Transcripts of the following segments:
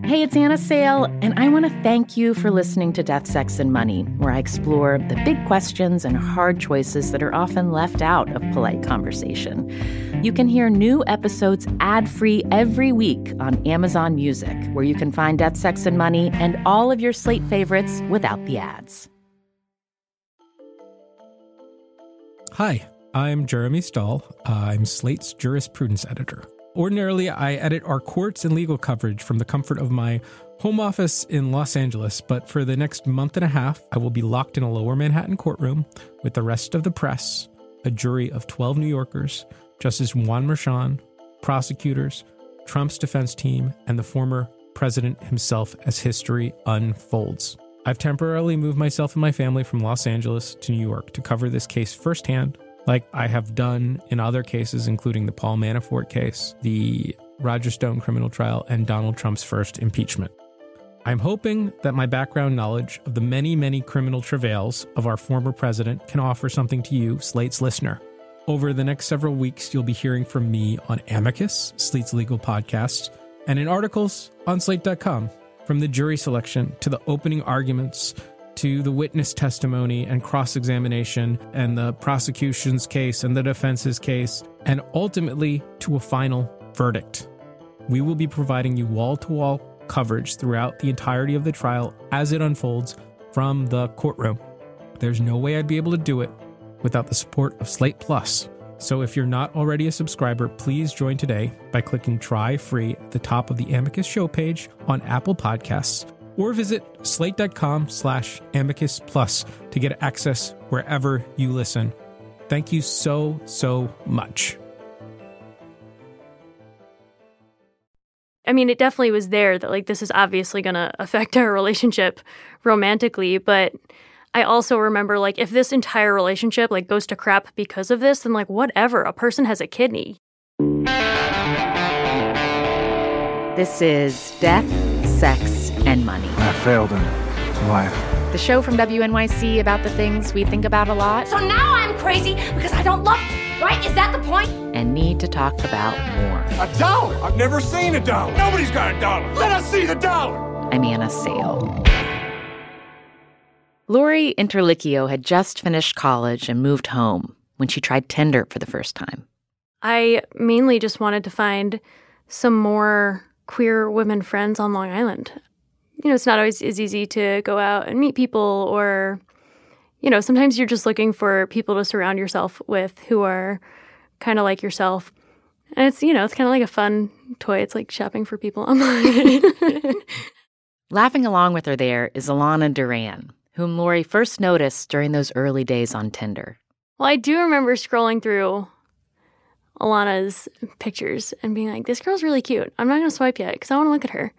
Hey, it's Anna Sale, and I want to thank you for listening to Death, Sex, and Money, where I explore the big questions and hard choices that are often left out of polite conversation. You can hear new episodes ad-free every week on Amazon Music, where you can find Death, Sex, and Money and all of your Slate favorites without the ads. Hi, I'm Jeremy Stahl. I'm Slate's jurisprudence editor. Ordinarily, I edit our courts and legal coverage from the comfort of my home office in Los Angeles, but for the next month and a half, I will be locked in a lower Manhattan courtroom with the rest of the press, a jury of 12 New Yorkers, Justice Juan Merchan, prosecutors, Trump's defense team, and the former president himself as history unfolds. I've temporarily moved myself and my family from Los Angeles to New York to cover this case firsthand, like I have done in other cases, including the Paul Manafort case, the Roger Stone criminal trial, and Donald Trump's first impeachment. I'm hoping that my background knowledge of the many, many criminal travails of our former president can offer something to you, Slate's listener. Over the next several weeks, you'll be hearing from me on Amicus, Slate's legal podcast, and in articles on Slate.com, from the jury selection to the opening arguments to the witness testimony and cross-examination and the prosecution's case and the defense's case, and ultimately to a final verdict. We will be providing you wall-to-wall coverage throughout the entirety of the trial as it unfolds from the courtroom. There's no way I'd be able to do it without the support of Slate Plus. So if you're not already a subscriber, please join today by clicking Try Free at the top of the Amicus show page on Apple Podcasts, or visit slate.com/Amicus Plus to get access wherever you listen. Thank you so, so much. I mean, it definitely was there that, like, this is obviously going to affect our relationship romantically, but I also remember, like, if this entire relationship, like, goes to crap because of this, then, like, whatever. A person has a kidney. This is Death, Sex, and Money. I failed in life. The show from WNYC about the things we think about a lot. So now I'm crazy because I don't love you, right? Is that the point? And need to talk about more. $1? I've never seen $1. Nobody's got $1. Let us see the dollar. I'm Anna Sale. Lori Interlicchio had just finished college and moved home when she tried Tinder for the first time. I mainly just wanted to find some more queer women friends on Long Island. You know, it's not always as easy to go out and meet people, or, you know, sometimes you're just looking for people to surround yourself with who are kind of like yourself. And it's, you know, it's kind of like a fun toy. It's like shopping for people online. Laughing along with her there is Alana Duran, whom Lori first noticed during those early days on Tinder. Well, I do remember scrolling through Alana's pictures and being like, this girl's really cute. I'm not going to swipe yet because I want to look at her.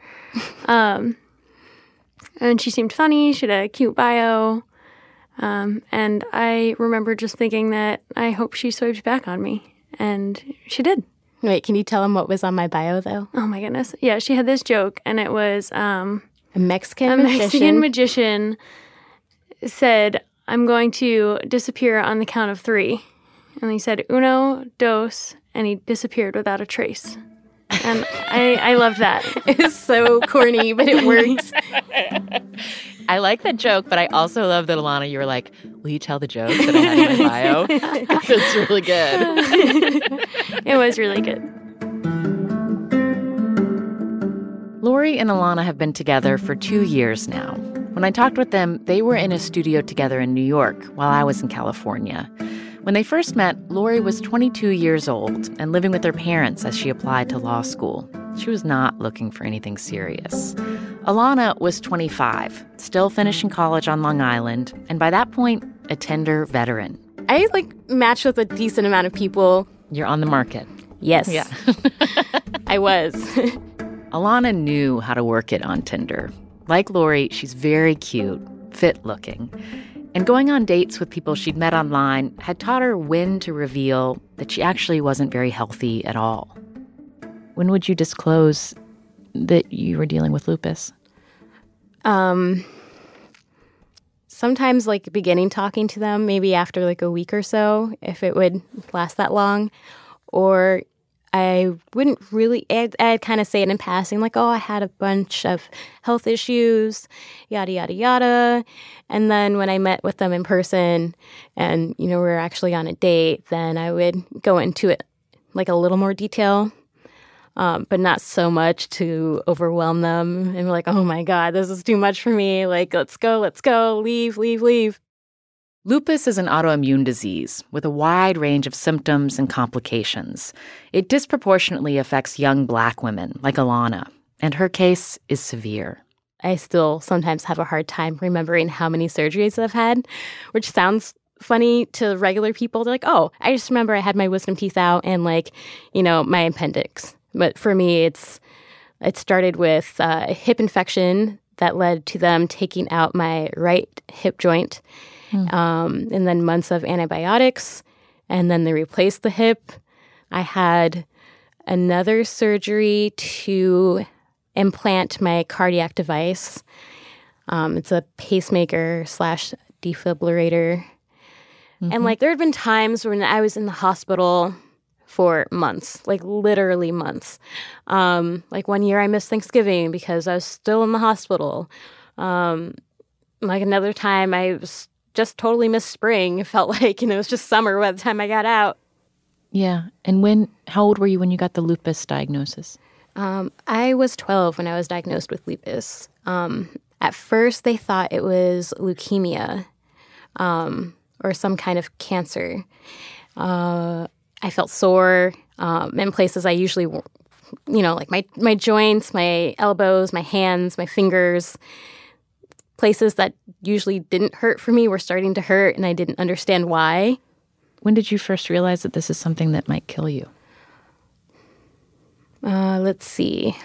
And she seemed funny. She had a cute bio. And I remember just thinking that I hope she swiped back on me. And she did. Wait, can you tell him what was on my bio, though? Oh, my goodness. Yeah, she had this joke, and it was a Mexican magician said, I'm going to disappear on the count of 3. And he said, 1, 2, and he disappeared without a trace. And I loved that. It's so corny, but it worked. I like that joke, but I also love that, Alana, you were like, will you tell the joke that I had in my bio? Because it's really good. It was really good. Lori and Alana have been together for 2 years now. When I talked with them, they were in a studio together in New York while I was in California. When they first met, Lori was 22 years old and living with her parents as she applied to law school. She was not looking for anything serious. Alana was 25, still finishing college on Long Island, and by that point, a Tinder veteran. I, matched with a decent amount of people. You're on the market. Yes. Yeah. I was. Alana knew how to work it on Tinder. Like Lori, she's very cute, fit-looking. And going on dates with people she'd met online had taught her when to reveal that she actually wasn't very healthy at all. When would you disclose that you were dealing with lupus? Sometimes, beginning talking to them, maybe after, a week or so, if it would last that long. Or I wouldn't really, I'd kind of say it in passing, like, oh, I had a bunch of health issues, yada, yada, yada. And then when I met with them in person and, we were actually on a date, then I would go into it like a little more detail, but not so much to overwhelm them and be like, oh my God, this is too much for me. Like, let's go, leave. Lupus is an autoimmune disease with a wide range of symptoms and complications. It disproportionately affects young Black women like Alana, and her case is severe. I still sometimes have a hard time remembering how many surgeries I've had, which sounds funny to regular people. They're like, oh, I just remember I had my wisdom teeth out and my appendix. But for me, it started with a hip infection that led to them taking out my right hip joint, and then months of antibiotics, and then they replaced the hip. I had another surgery to implant my cardiac device. It's a pacemaker / defibrillator. And there had been times when I was in the hospital for months, literally months. 1 year I missed Thanksgiving because I was still in the hospital. Another time I was just totally missed spring. It felt like, it was just summer by the time I got out. Yeah. And how old were you when you got the lupus diagnosis? I was 12 when I was diagnosed with lupus. At first they thought it was leukemia, or some kind of cancer. I felt sore in places I usually, my joints, my elbows, my hands, my fingers. Places that usually didn't hurt for me were starting to hurt, and I didn't understand why. When did you first realize that this is something that might kill you? Let's see.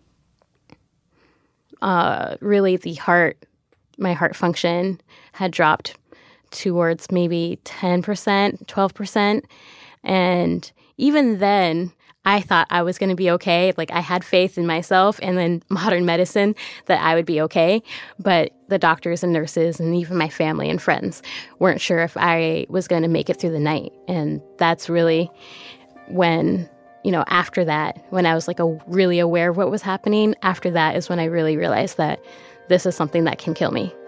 Really, my heart function had dropped towards maybe 10%, 12%. And even then, I thought I was going to be okay. I had faith in myself and in modern medicine that I would be okay. But the doctors and nurses and even my family and friends weren't sure if I was going to make it through the night. And that's really when, after that, when I was really aware of what was happening, after that is when I really realized that this is something that can kill me.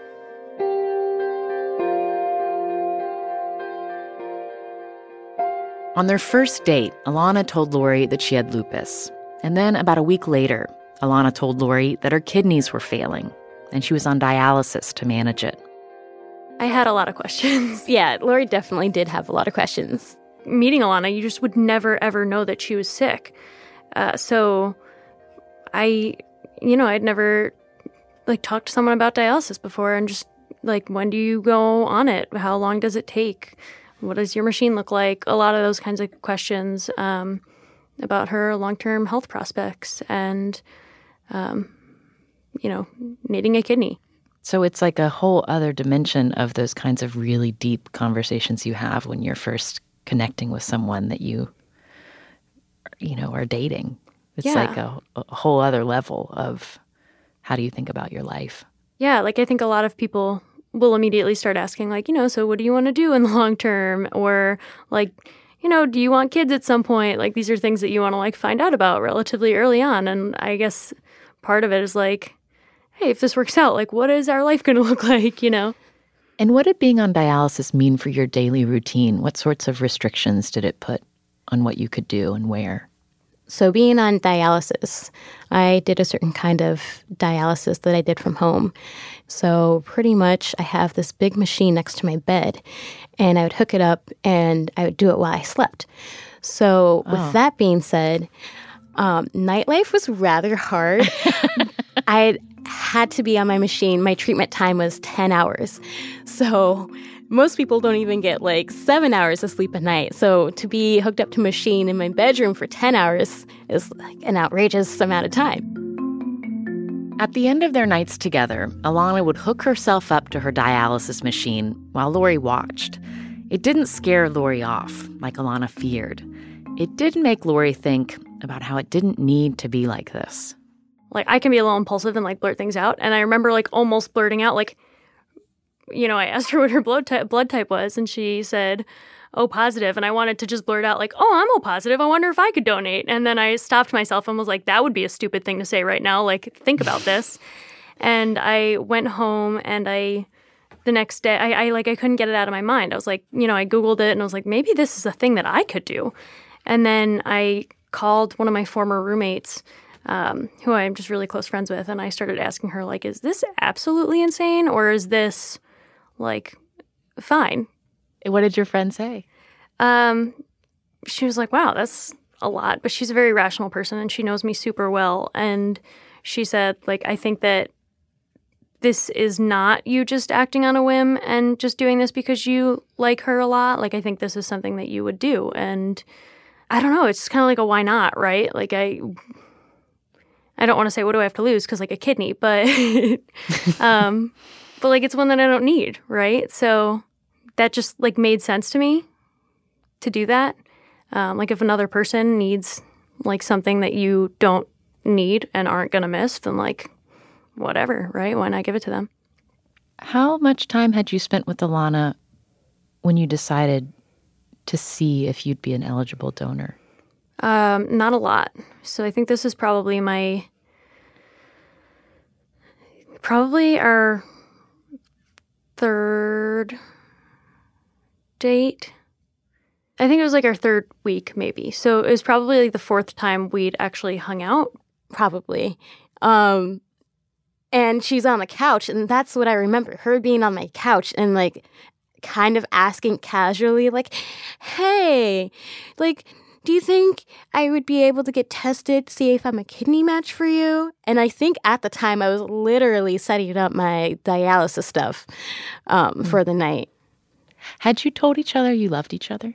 On their first date, Alana told Lori that she had lupus. And then about a week later, Alana told Lori that her kidneys were failing, and she was on dialysis to manage it. I had a lot of questions. Yeah, Lori definitely did have a lot of questions. Meeting Alana, you just would never, ever know that she was sick. So I'd never, talked to someone about dialysis before, and just, when do you go on it? How long does it take? What does your machine look like? A lot of those kinds of questions about her long-term health prospects and, needing a kidney. So it's like a whole other dimension of those kinds of really deep conversations you have when you're first connecting with someone that you are dating. It's like a whole other level of how do you think about your life? Yeah, I think a lot of people will immediately start asking, so what do you want to do in the long term? Or, do you want kids at some point? These are things that you want to, find out about relatively early on. And I guess part of it is hey, if this works out, what is our life going to look like, And what did being on dialysis mean for your daily routine? What sorts of restrictions did it put on what you could do and where? So being on dialysis, I did a certain kind of dialysis that I did from home. So pretty much I have this big machine next to my bed, and I would hook it up and I would do it while I slept. So with that being said, nightlife was rather hard. I had to be on my machine. My treatment time was 10 hours. So most people don't even get 7 hours of sleep a night. So to be hooked up to a machine in my bedroom for 10 hours is an outrageous amount of time. At the end of their nights together, Alana would hook herself up to her dialysis machine while Lori watched. It didn't scare Lori off like Alana feared. It did make Lori think about how it didn't need to be like this. I can be a little impulsive and blurt things out. And I remember almost blurting out I asked her what her blood type was, and she said O positive, and I wanted to just blurt out like, oh, I'm O positive. I wonder if I could donate. And then I stopped myself and was like, that would be a stupid thing to say right now. Like, think about this. And I went home and the next day, I couldn't get it out of my mind. I was like, I Googled it and I was like, maybe this is a thing that I could do. And then I called one of my former roommates, who I'm just really close friends with, and I started asking her, like, is this absolutely insane or is this, like, fine? What did your friend say? She was like, wow, that's a lot. But she's a very rational person and she knows me super well. And she said, like, I think that this is not you just acting on a whim and just doing this because you like her a lot. Like, I think this is something that you would do. And I don't know. It's kind of like a why not, right? Like, I don't want to say what do I have to lose because, like, a kidney. But, but, like, it's one that I don't need, right? So that just, like, made sense to me to do that. Like, if another person needs, like, something that you don't need and aren't going to miss, then, like, whatever, right? Why not give it to them? How much time had you spent with Alana when you decided to see if you'd be an eligible donor? Not a lot. So I think this is probably our third date. I think it was like our third week, maybe. So it was probably like the fourth time we'd actually hung out. Probably. And she's on the couch, and that's what I remember, her being on my couch and, like, kind of asking casually, like, hey, like, do you think I would be able to get tested to see if I'm a kidney match for you? And I think at the time I was literally setting up my dialysis stuff for the night. Had you told each other you loved each other?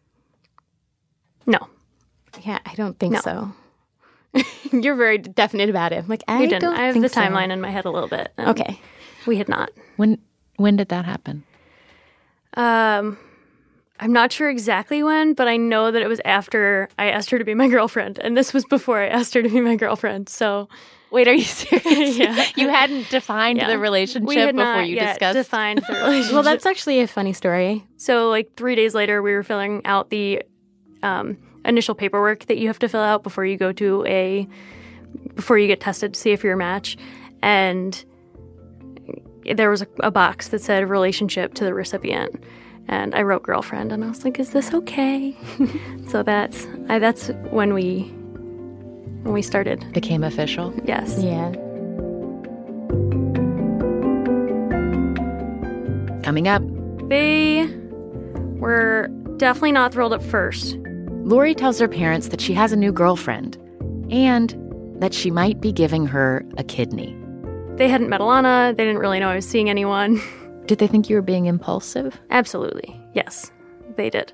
No. Yeah, I don't think so. You're very definite about it. I'm like, I don't I have think the so. timeline in my head a little bit. Okay. We had not. When did that happen? I'm not sure exactly when, but I know that it was after I asked her to be my girlfriend. And this was before I asked her to be my girlfriend. So, wait, are you serious? Yeah. You hadn't defined the relationship we had before not you yet discussed? defined the relationship. Well, that's actually a funny story. So, like, 3 days later, we were filling out the initial paperwork that you have to fill out before you get tested to see if you're a match. And there was a box that said relationship to the recipient. And I wrote girlfriend, and I was like, is this okay? So that's when we started. Became official? Yes. Yeah. Coming up. They were definitely not thrilled at first. Lori tells her parents that she has a new girlfriend and that she might be giving her a kidney. They hadn't met Alana. They didn't really know I was seeing anyone. Did they think you were being impulsive? Absolutely. Yes, they did.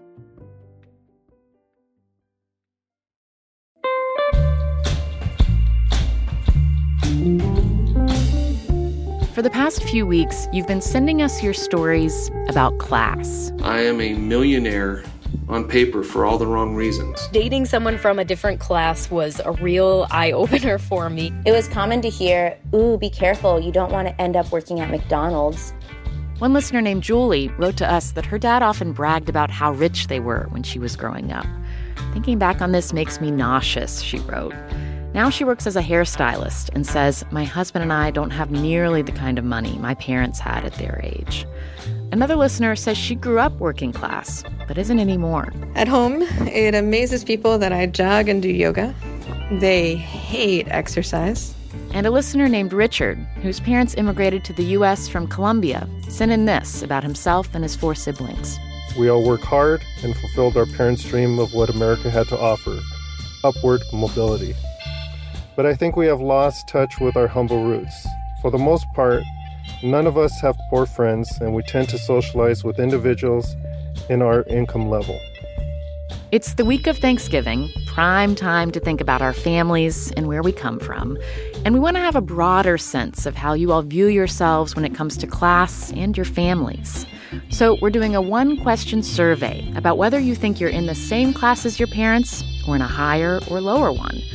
For the past few weeks, you've been sending us your stories about class. I am a millionaire on paper for all the wrong reasons. Dating someone from a different class was a real eye-opener for me. It was common to hear, ooh, be careful, you don't want to end up working at McDonald's. One listener named Julie wrote to us that her dad often bragged about how rich they were when she was growing up. Thinking back on this makes me nauseous, she wrote. Now she works as a hairstylist and says, my husband and I don't have nearly the kind of money my parents had at their age. Another listener says she grew up working class, but isn't anymore. At home, it amazes people that I jog and do yoga. They hate exercise. And a listener named Richard, whose parents immigrated to the U.S. from Colombia, sent in this about himself and his 4 siblings. We all work hard and fulfilled our parents' dream of what America had to offer, upward mobility. But I think we have lost touch with our humble roots. For the most part, none of us have poor friends, and we tend to socialize with individuals in our income level. It's the week of Thanksgiving, prime time to think about our families and where we come from. And we want to have a broader sense of how you all view yourselves when it comes to class and your families. So we're doing a 1-question survey about whether you think you're in the same class as your parents or in a higher or lower one. To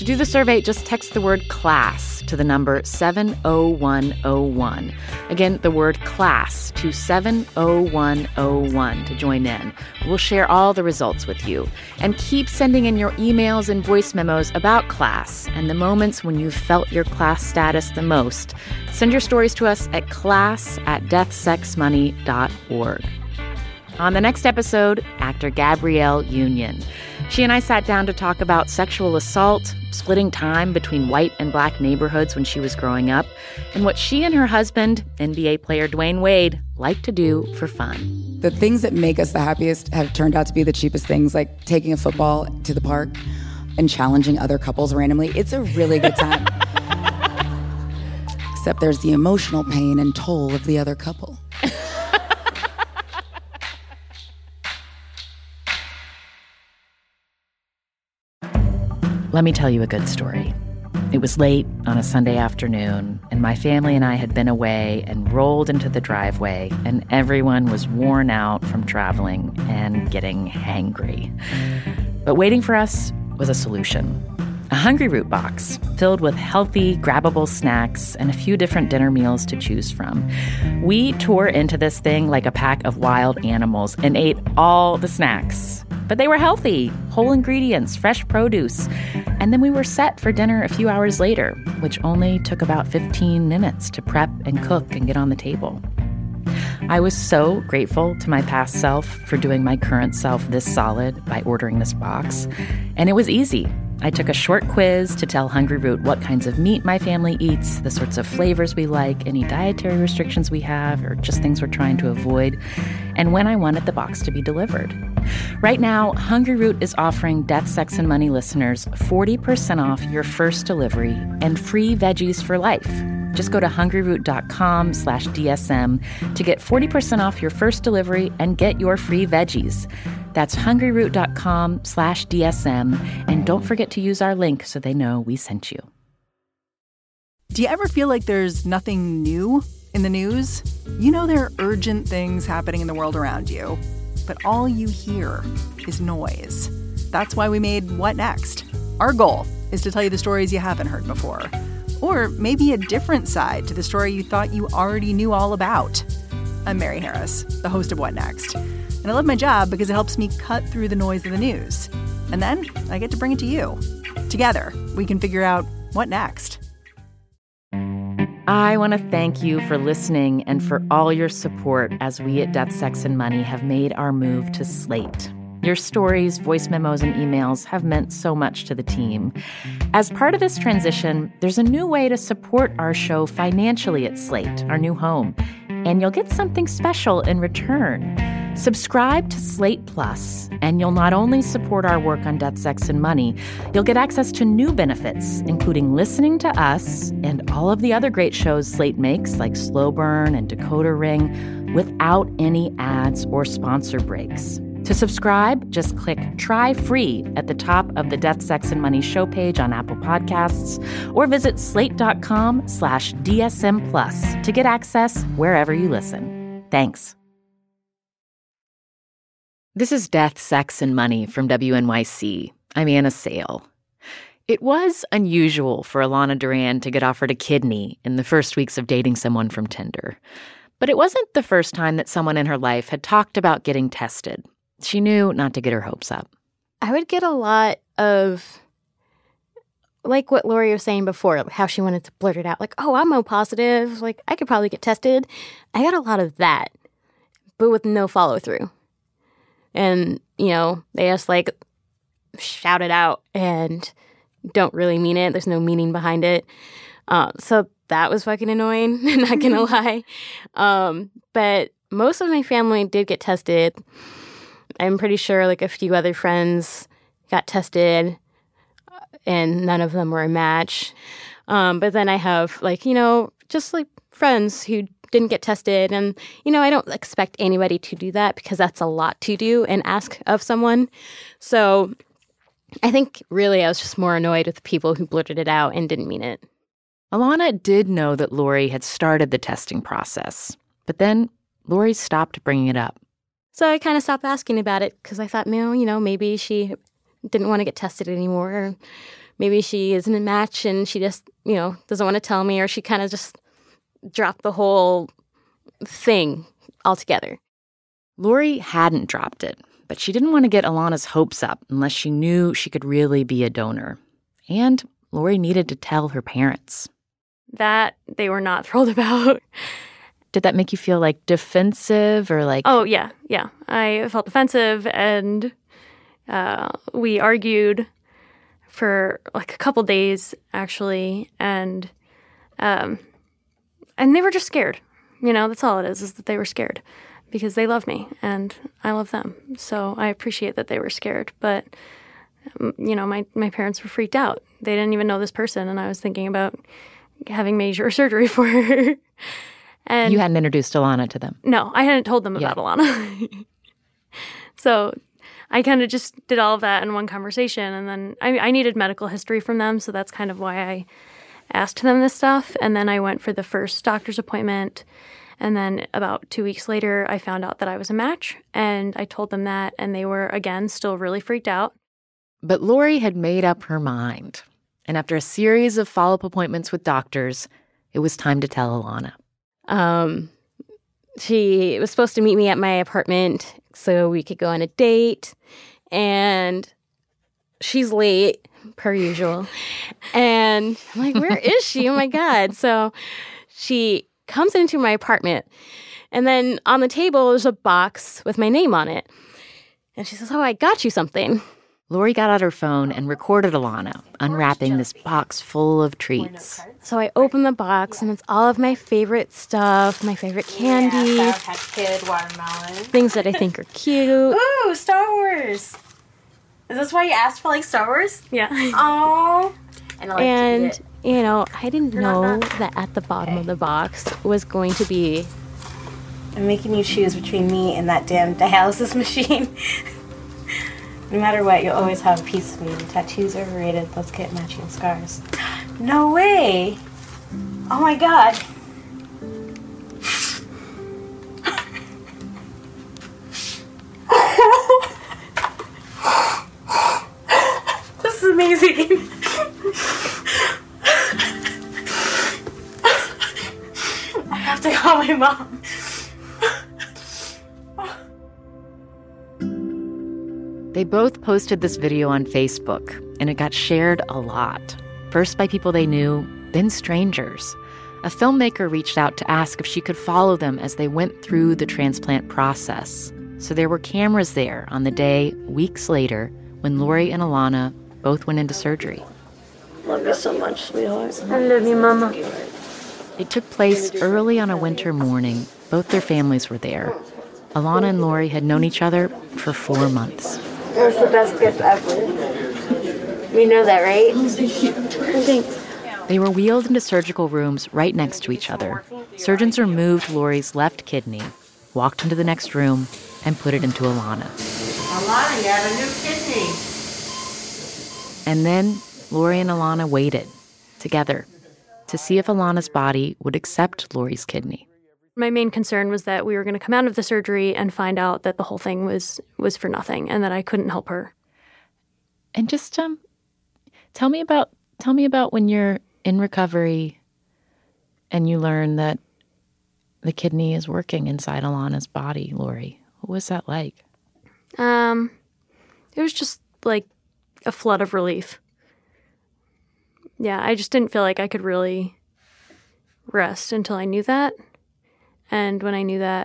To do the survey, just text the word class to the number 70101. Again, the word class to 70101 to join in. We'll share all the results with you. And keep sending in your emails and voice memos about class and the moments when you felt your class status the most. Send your stories to us at class@deathsexmoney.org. On the next episode, actor Gabrielle Union. She and I sat down to talk about sexual assault, splitting time between white and black neighborhoods when she was growing up, and what she and her husband, NBA player Dwayne Wade, like to do for fun. The things that make us the happiest have turned out to be the cheapest things, like taking a football to the park and challenging other couples randomly. It's a really good time. Except there's the emotional pain and toll of the other couple. Let me tell you a good story. It was late on a Sunday afternoon, and my family and I had been away and rolled into the driveway, and everyone was worn out from traveling and getting hangry. But waiting for us was a solution. A Hungryroot box filled with healthy, grabbable snacks and a few different dinner meals to choose from. We tore into this thing like a pack of wild animals and ate all the snacks. But they were healthy, whole ingredients, fresh produce. And then we were set for dinner a few hours later, which only took about 15 minutes to prep and cook and get on the table. I was so grateful to my past self for doing my current self this solid by ordering this box. And it was easy. I took a short quiz to tell Hungryroot what kinds of meat my family eats, the sorts of flavors we like, any dietary restrictions we have, or just things we're trying to avoid, and when I wanted the box to be delivered. Right now, Hungryroot is offering Death, Sex, and Money listeners 40% off your first delivery and free veggies for life. Just go to hungryroot.com/DSM to get 40% off your first delivery and get your free veggies. That's hungryroot.com/DSM. And don't forget to use our link so they know we sent you. Do you ever feel like there's nothing new in the news? You know there are urgent things happening in the world around you, but all you hear is noise. That's why we made What Next? Our goal is to tell you the stories you haven't heard before. Or maybe a different side to the story you thought you already knew all about. I'm Mary Harris, the host of What Next? And I love my job because it helps me cut through the noise of the news. And then I get to bring it to you. Together, we can figure out what next. I want to thank you for listening and for all your support as we at Death, Sex, and Money have made our move to Slate. Your stories, voice memos, and emails have meant so much to the team. As part of this transition, there's a new way to support our show financially at Slate, our new home, and you'll get something special in return. Subscribe to Slate Plus, and you'll not only support our work on Death, Sex, and Money, you'll get access to new benefits, including listening to us and all of the other great shows Slate makes, like Slow Burn and Decoder Ring, without any ads or sponsor breaks. To subscribe, just click Try Free at the top of the Death, Sex, and Money show page on Apple Podcasts, or visit slate.com/DSM Plus to get access wherever you listen. Thanks. This is Death, Sex, and Money from WNYC. I'm Anna Sale. It was unusual for Alana Duran to get offered a kidney in the first weeks of dating someone from Tinder. But it wasn't the first time that someone in her life had talked about getting tested. She knew not to get her hopes up. I would get a lot of, like what Lori was saying before, how she wanted to blurt it out, like, oh, I'm O positive, like, I could probably get tested. I got a lot of that, but with no follow-through. And, you know, they just, like, shout it out and don't really mean it. There's no meaning behind it. So that was fucking annoying, not gonna lie. But most of my family did get tested. I'm pretty sure like a few other friends got tested and none of them were a match. But then I have like, you know, just like friends who didn't get tested. And, you know, I don't expect anybody to do that because that's a lot to do and ask of someone. So I think really I was just more annoyed with the people who blurted it out and didn't mean it. Alana did know that Lori had started the testing process, but then Lori stopped bringing it up. So I kind of stopped asking about it because I thought, you know, maybe she didn't want to get tested anymore. Or maybe she isn't a match and she just, doesn't want to tell me, or she kind of just dropped the whole thing altogether. Lori hadn't dropped it, but she didn't want to get Alana's hopes up unless she knew she could really be a donor. And Lori needed to tell her parents. That they were not thrilled about. Did that make you feel like defensive or like... Oh, yeah. I felt defensive, and we argued for like a couple days, actually, and they were just scared. That's all it is that they were scared because they love me and I love them. So I appreciate that they were scared. But, my parents were freaked out. They didn't even know this person, and I was thinking about having major surgery for her. And you hadn't introduced Alana to them? No, I hadn't told them about Alana. So I kind of just did all of that in one conversation. And then I needed medical history from them, so that's kind of why I asked them this stuff. And then I went for the first doctor's appointment. And then about 2 weeks later, I found out that I was a match. And I told them that, and they were, again, still really freaked out. But Lori had made up her mind. And after a series of follow-up appointments with doctors, it was time to tell Alana. She was supposed to meet me at my apartment so we could go on a date. And she's late, per usual. And I'm like, where is she? Oh, my God. So she comes into my apartment. And then on the table, there's a box with my name on it. And she says, oh, I got you something. Lori got out her phone and recorded Alana unwrapping this box full of treats. So I open the box, and it's all of my favorite stuff, my favorite candy. Yeah, Sour Patch Kid, watermelon. Things that I think are cute. Ooh, Star Wars. Is this why you asked for, like, Star Wars? Yeah. Oh. And I didn't know that at the bottom of the box was going to be... I'm making you choose between me and that damn dialysis machine. No matter what, you'll always have a piece of me. The tattoos are overrated. Let's get matching scars. No way! Oh my God. This is amazing. I have to call my mom. They both posted this video on Facebook, and it got shared a lot. First by people they knew, then strangers. A filmmaker reached out to ask if she could follow them as they went through the transplant process. So there were cameras there on the day, weeks later, when Lori and Alana both went into surgery. Love you so much, sweetheart. I love you, Mama. It took place early on a winter morning. Both their families were there. Alana and Lori had known each other for 4 months. It was the best gift ever. You know that, right? Thanks. They were wheeled into surgical rooms right next to each other. Surgeons removed Lori's left kidney, walked into the next room, and put it into Alana. Alana, you have a new kidney. And then Lori and Alana waited, together, to see if Alana's body would accept Lori's kidney. My main concern was that we were going to come out of the surgery and find out that the whole thing was for nothing and that I couldn't help her. And just tell me about when you're in recovery and you learn that the kidney is working inside Alana's body, Lori. What was that like? It was just like a flood of relief. Yeah, I just didn't feel like I could really rest until I knew that. And when I knew that,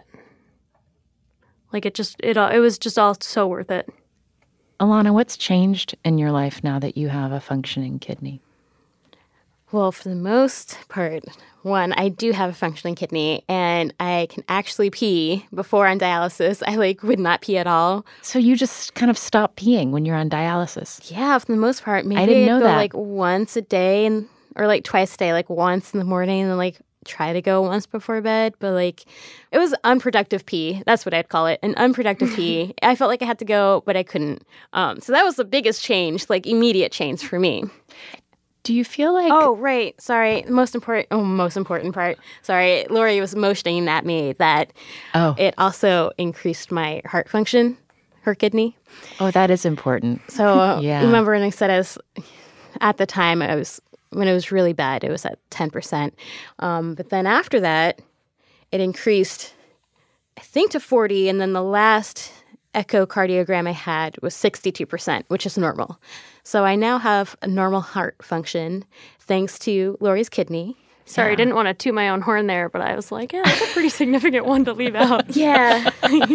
like it was just all so worth it. Alana, what's changed in your life now that you have a functioning kidney? Well, for the most part, one, I do have a functioning kidney, and I can actually pee. Before on dialysis, I would not pee at all. So you just kind of stop peeing when you're on dialysis? Yeah, for the most part. Maybe I didn't know I'd that. Once a day, or twice a day, once in the morning, and then try to go once before bed. But it was unproductive pee. That's what I'd call it, an unproductive pee. I felt like I had to go, but I couldn't. So that was the biggest change, immediate change for me. Do you feel like... Oh, right. Sorry. Most important part. Sorry. Lori was motioning at me that it also increased my heart function, her kidney. Oh, that is important. So yeah. Remember when I said I at the time, when it was really bad, it was at 10%. But then after that, it increased, I think, to 40%. And then the last echocardiogram I had was 62%, which is normal. So I now have a normal heart function thanks to Lori's kidney. Sorry, I didn't want to toot my own horn there, but I was like, yeah, that's a pretty significant one to leave out. Yeah.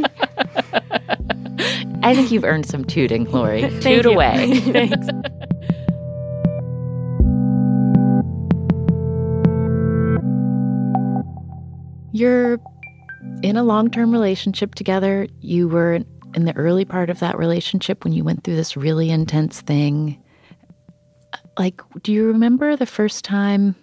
I think you've earned some tooting, Lori. Thank Toot you. away. Thanks. You're in a long-term relationship together. You were in the early part of that relationship when you went through this really intense thing. Like, do you remember the first time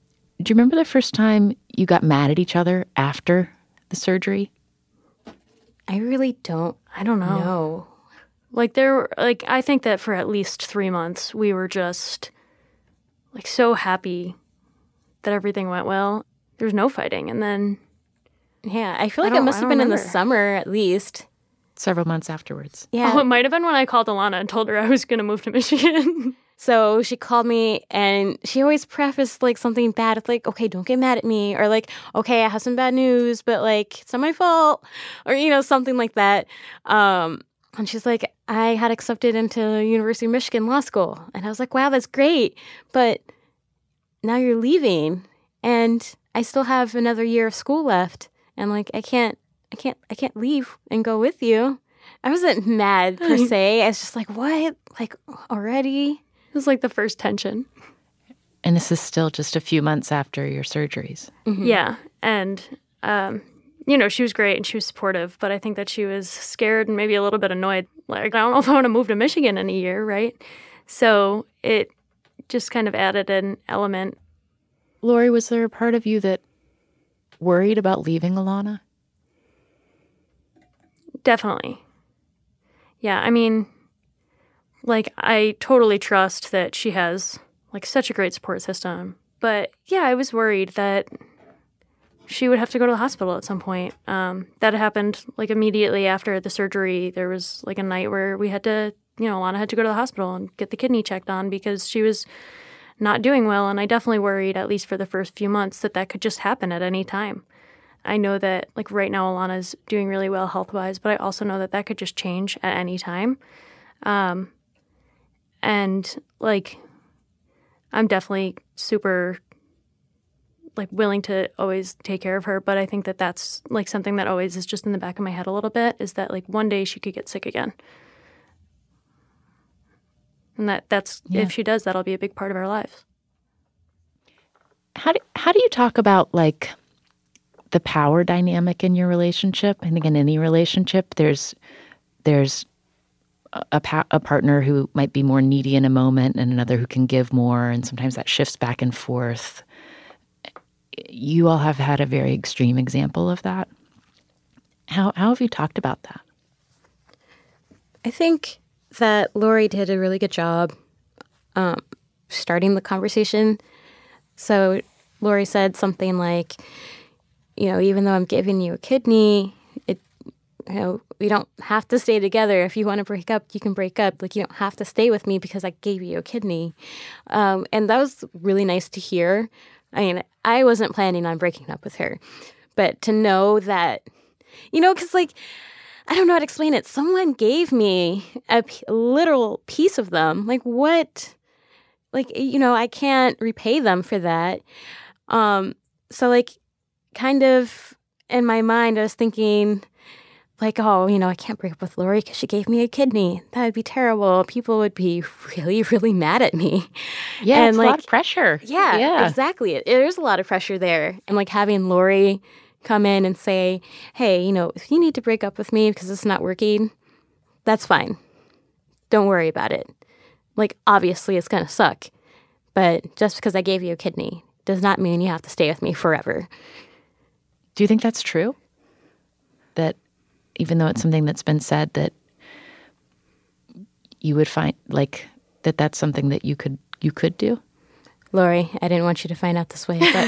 you got mad at each other after the surgery? I really don't. I don't know. No. I think that for at least 3 months, we were just, so happy that everything went well. There was no fighting. And then... Yeah, I feel like it must have been in the summer, at least. Several months afterwards. Yeah. Oh, it might have been when I called Alana and told her I was going to move to Michigan. So she called me, and she always prefaced, something bad. It's like, okay, don't get mad at me. Or okay, I have some bad news, but, it's not my fault. Or, something like that. And she's like, I had accepted into University of Michigan Law School. And I was like, wow, that's great. But now you're leaving, and I still have another year of school left. And, I can't leave and go with you. I wasn't mad, per se. I was just like, what? Already? It was the first tension. And this is still just a few months after your surgeries. Mm-hmm. Yeah. And, she was great and she was supportive, but I think that she was scared and maybe a little bit annoyed. I don't know if I want to move to Michigan in a year, right? So it just kind of added an element. Lori, was there a part of you that worried about leaving Alana? Definitely. Yeah, I mean, I totally trust that she has, such a great support system. But, yeah, I was worried that she would have to go to the hospital at some point. That happened, immediately after the surgery. There was, a night where we had to, Alana had to go to the hospital and get the kidney checked on because she was not doing well. And I definitely worried, at least for the first few months, that could just happen at any time. I know that, right now, Alana's doing really well health-wise, but I also know that could just change at any time. And, I'm definitely super, willing to always take care of her, but I think that that's, something that always is just in the back of my head a little bit, is that, one day she could get sick again. And that's if she does, that'll be a big part of our lives. How do you talk about, the power dynamic in your relationship? I think in any relationship, there's a partner who might be more needy in a moment and another who can give more, and sometimes that shifts back and forth. You all have had a very extreme example of that. How have you talked about that? I think that Lori did a really good job starting the conversation. So Lori said something like, even though I'm giving you a kidney, we don't have to stay together. If you want to break up, you can break up. You don't have to stay with me because I gave you a kidney. And that was really nice to hear. I mean, I wasn't planning on breaking up with her. But to know that, because, I don't know how to explain it. Someone gave me a literal piece of them. What? I can't repay them for that. So, kind of in my mind, I was thinking, I can't break up with Lori because she gave me a kidney. That would be terrible. People would be really, really mad at me. Yeah, and it's a lot of pressure. Yeah, exactly. There's a lot of pressure there. And having Lori come in and say, hey, if you need to break up with me because it's not working, that's fine. Don't worry about it. Obviously it's going to suck. But just because I gave you a kidney does not mean you have to stay with me forever. Do you think that's true? That even though it's something that's been said, that you would find that's something that you could do? Lori, I didn't want you to find out this way, but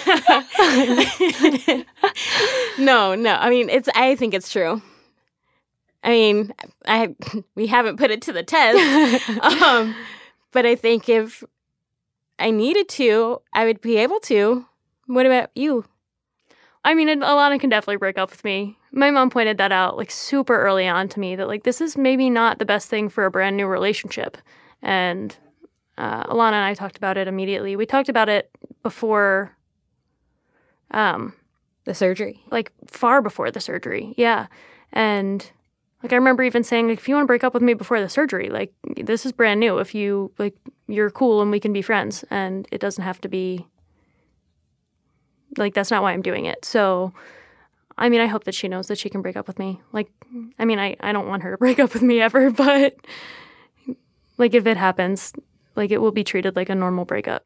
No. I mean, I think it's true. I mean, we haven't put it to the test. But I think if I needed to, I would be able to. What about you? I mean, Alana can definitely break up with me. My mom pointed that out like super early on to me, that like this is maybe not the best thing for a brand new relationship. And Alana and I talked about it immediately. We talked about it before the surgery. Like far before the surgery. Yeah. And like I remember even saying, like, if you want to break up with me before the surgery, like this is brand new. If you like, you're cool and we can be friends, and it doesn't have to be like, that's not why I'm doing it. So, I mean, I hope that she knows that she can break up with me. Like, I mean, I don't want her to break up with me ever, but like if it happens, like it will be treated like a normal breakup.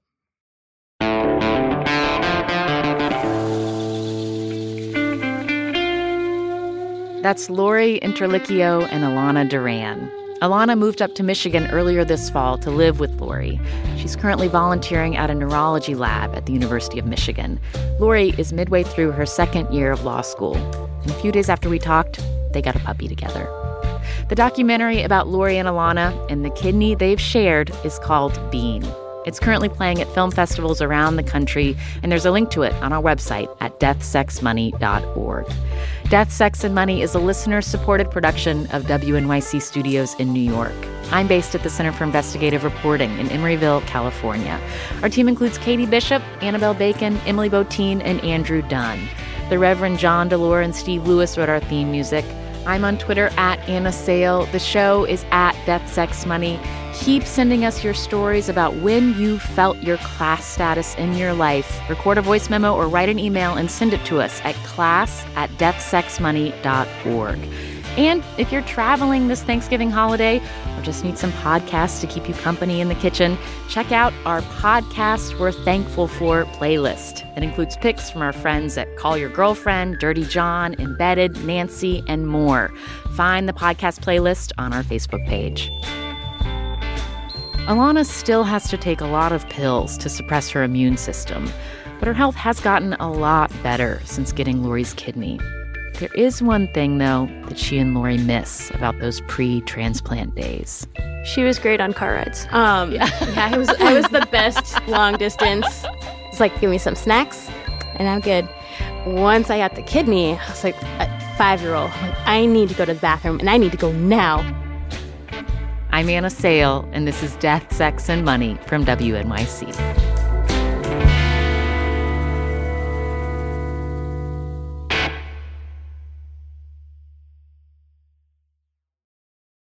That's Lori Interlicchio and Alana Duran. Alana moved up to Michigan earlier this fall to live with Lori. She's currently volunteering at a neurology lab at the University of Michigan. Lori is midway through her second year of law school. And a few days after we talked, they got a puppy together. The documentary about Lori and Alana and the kidney they've shared is called Bean. It's currently playing at film festivals around the country, and there's a link to it on our website at deathsexmoney.org. Death, Sex, and Money is a listener-supported production of WNYC Studios in New York. I'm based at the Center for Investigative Reporting in Emeryville, California. Our team includes Katie Bishop, Annabelle Bacon, Emily Botine, and Andrew Dunn. The Reverend John DeLore and Steve Lewis wrote our theme music. I'm on Twitter at Anna Sale. The show is at Death, Sex, Money. Keep sending us your stories about when you felt your class status in your life. Record a voice memo or write an email and send it to us at class@deathsexmoney.org. And if you're traveling this Thanksgiving holiday or just need some podcasts to keep you company in the kitchen, check out our Podcast We're Thankful For playlist. It includes picks from our friends at Call Your Girlfriend, Dirty John, Embedded, Nancy, and more. Find the podcast playlist on our Facebook page. Alana still has to take a lot of pills to suppress her immune system, but her health has gotten a lot better since getting Lori's kidney. There is one thing, though, that she and Lori miss about those pre-transplant days. She was great on car rides. Yeah, I was the best long distance. It's like, give me some snacks, and I'm good. Once I got the kidney, I was like a 5-year-old. Like, I need to go to the bathroom, and I need to go now. I'm Anna Sale, and this is Death, Sex, and Money from WNYC.